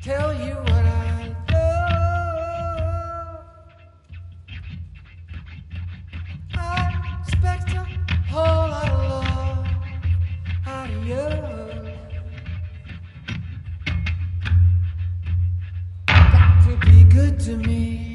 tell you what I love. I expect a whole lot of love out of you. Got to be good to me.